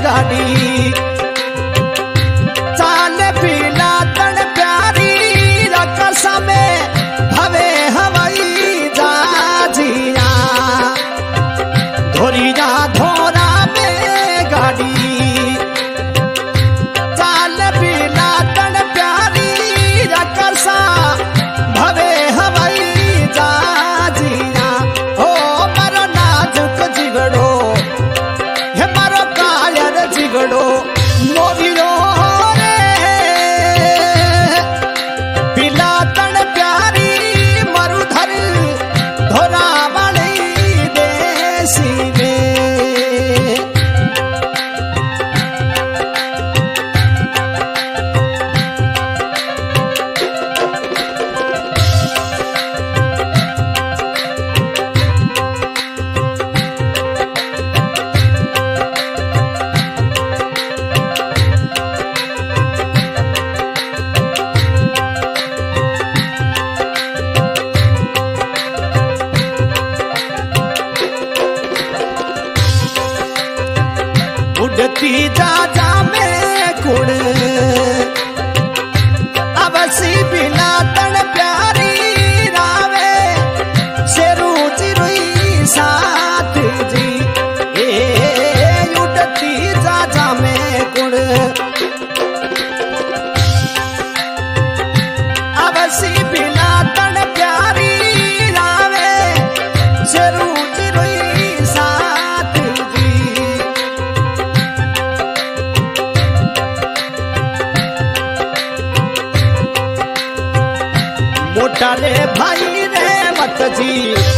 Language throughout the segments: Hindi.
गाड़ी चाल पीला तन प्यारी रकसा में भवे हवाई जहाजिया धोरिया धोरा में गाड़ी चाल पीला तन प्यारी रकसा भवे हवाई जहाजिया हो मारो नाजुक जिगड़ो हे मारो कायर जिगड़ो मोविरो रे पीला तन प्यारी मरुधर धोरा वाली देसी में उड़ती जा जा में कुड़ अवसी बिना तन प्यारी रावे शेरू चिरुई साथ जी ए उड़ती जा जा में कुड़ अवसी बिना तन प्यारी रावे शेरू चिरुई साथ जी मोटा रे भाई रे मत जी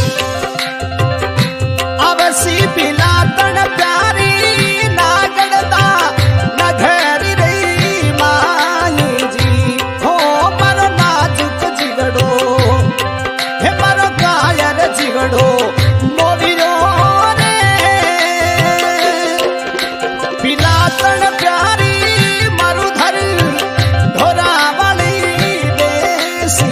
अवसी पिला तन प्यारी नागड़दा नघरी रे माई जी हो मरो नाजुक जिगड़ो हे मरो कायर जिगड़ो मोविरो रे पिला तन प्यारी मरुधर धोरा वाली देसी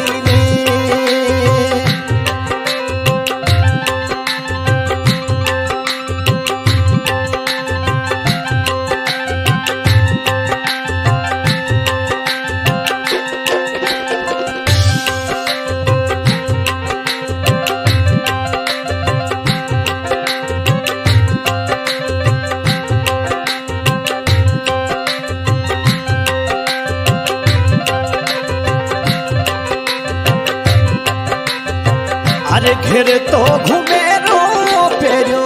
अरे घेर तो घूमे रो पेरो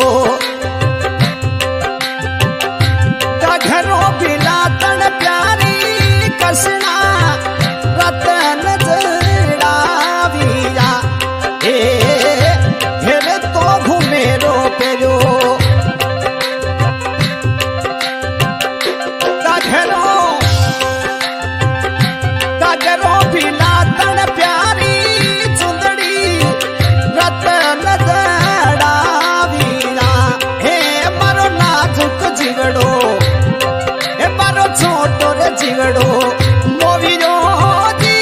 घरो बिला तन प्यारी कसना रतन जड़ाविया ए घेर तो घूमे रो पेरो घरो बिला तन प्यारी रतन जड़ाविया हे मारो नाजुक जिगड़ो हे मारो छोटो रे जिगड़ो मोविरो जी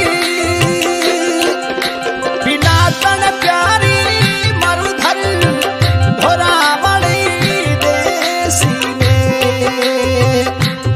बिना तन प्यारी मरुधर धोरा वाली देसी में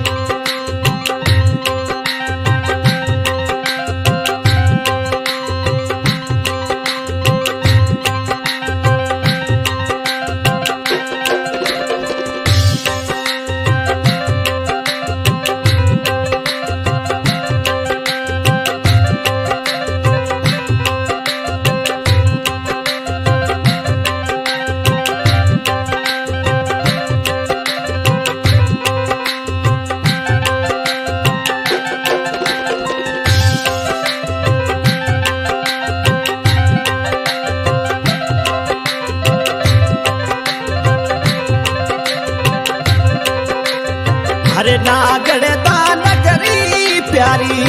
हरे नागड़दा नगरी प्यारी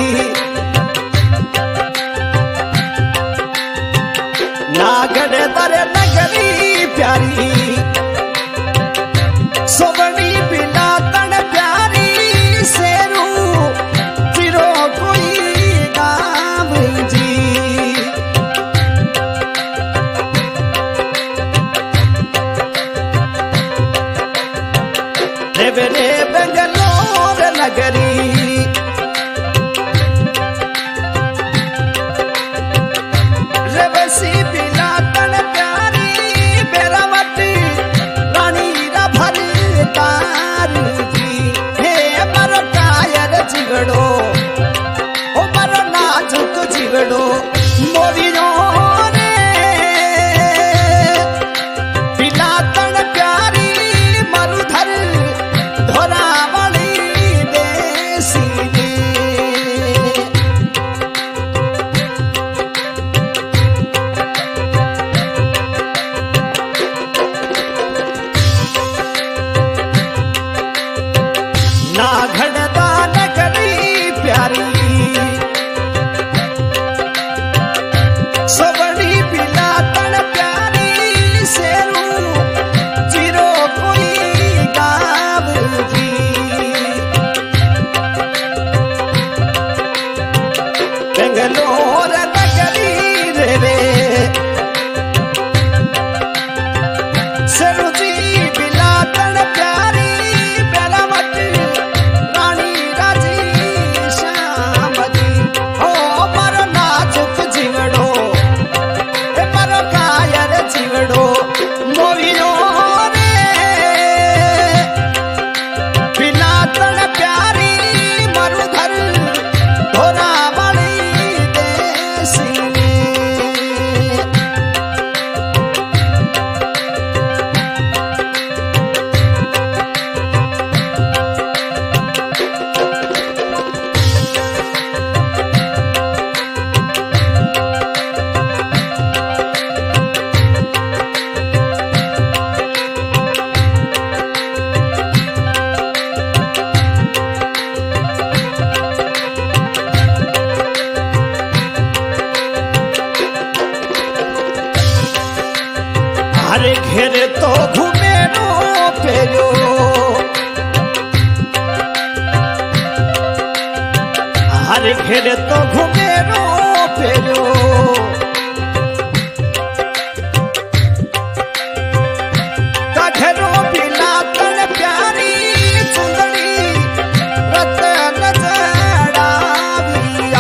नागड़दा नगरी प्यारी सोबनी बिना तन प्यारी शेरू चिरो कोई गाम जी रेवे रे बेंगलोर नगरी रेवसी बिलातन प्यारी बेरावती रानी रा भरी तार जी हे मरो कायर जिगड़ो ओ मरो नाजुक जिगड़ो मोरियो रे बिलातन प्यारी मरुधर धोरावली देसी ने ना घड़दा नगरी प्यारी सबड़ी बिलातन प्यारी शेरू जीरो कोई गाव जी बेंगलोर नगरी रे शेरू जी बिलातन प्यारी बेरावत रानी राजी श्याम जी ओ मरो नाजुक जिगड़ो ए मरो कायर जिगड़ो मोहियो रे बिलातन प्यारी मरुधर धोरावली देसी ने हरे घेरे तो घूमे रो पेयो हरे घेरे तो घूमे रो पेयो कघरो बिलातन प्यारी चुंदड़ी रतन जड़ाविया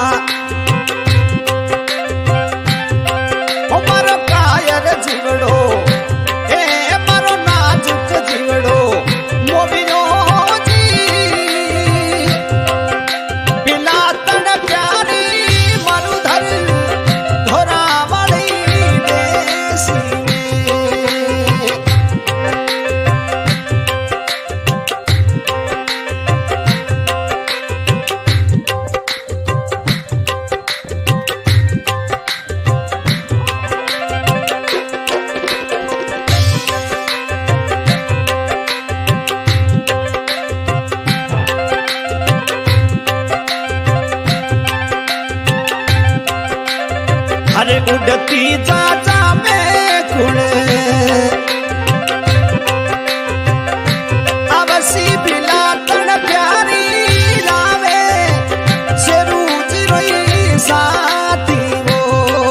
ओ मरो कायर जिगड़ो ए मरो नाजुक जिगड़ो मोबिनो जी बिलातन प्यारी मरुधर धोरावली देसी ने हरे उड़ती चाचा में कुड़े अवसी बिलातन प्यारी लावे शेरू जिरोई साथी वो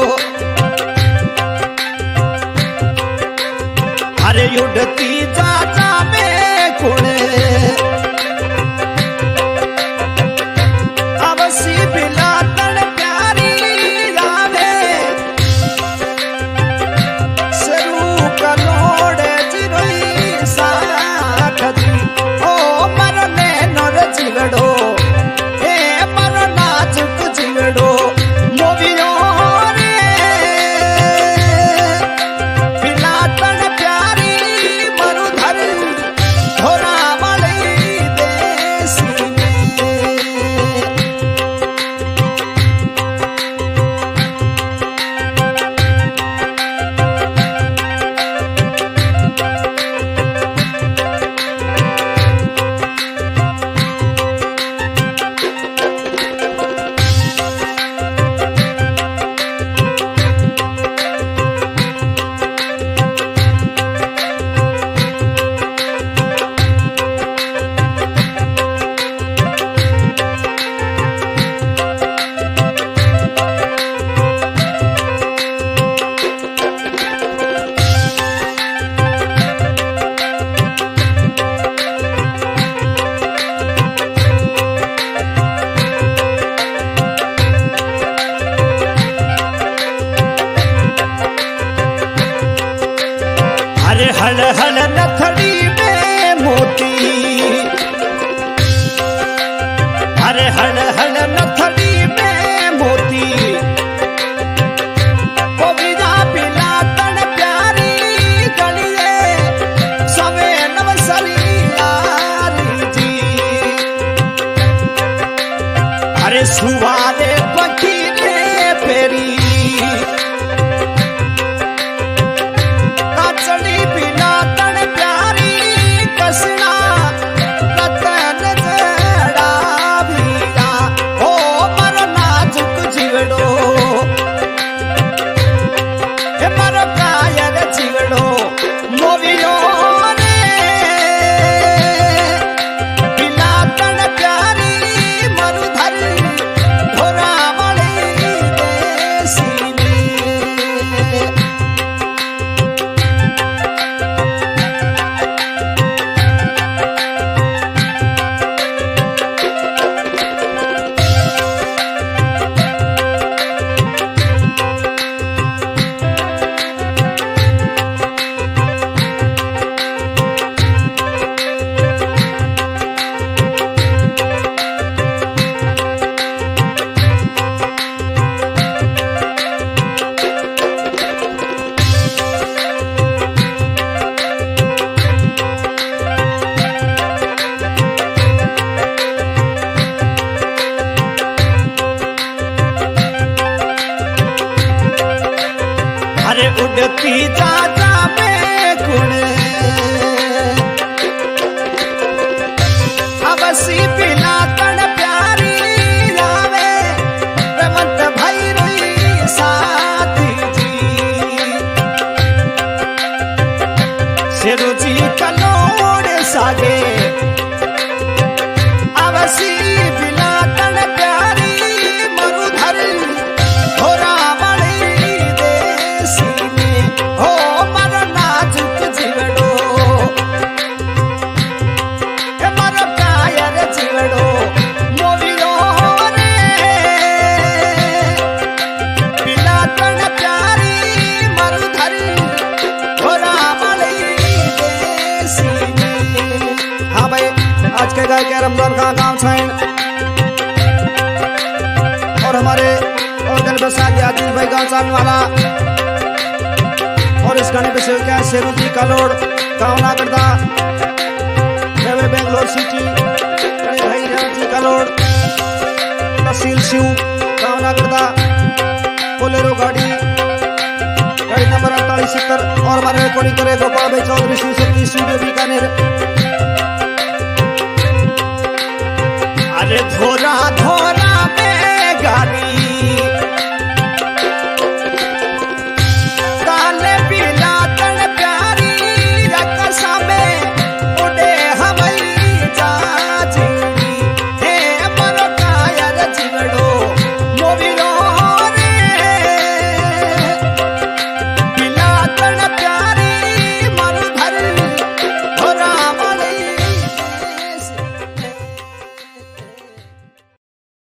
हरे उड़ती चाचा में कुड़े अवसी बिलातन प्यारी लावे अरे सुवारे पखीरे फेरी काचड़ी बिना तन प्यारी कसना रतन जड़ा भीड़ा ओ मरो नाजुक जीवड़ो हे मरो कायर जीवड़ो मोवियो उड़ती जाता में गुण अवसी बिना तन प्यारी लावे रमत भैरवी साथी जी सिरुजी कलोड़ सागे अवसी बिना तन प्यारी मरुधर घोरा रमजान का काम साइन और हमारे और बसागी आदिल भाई गाँव सामने वाला और इस गाने पे सेव क्या शेरू जी का लोड कामना करता बेंगलोर सिटी भाई जी का लोड तहसील शिव कामना करता बोलेरो गाड़ी नंबर 4870 और हमारे रिकॉर्डिंग करे गोपाल भाई चौधरी शिव शक्ति स्टूडियो बीकानेर। अरे धोरा धोरा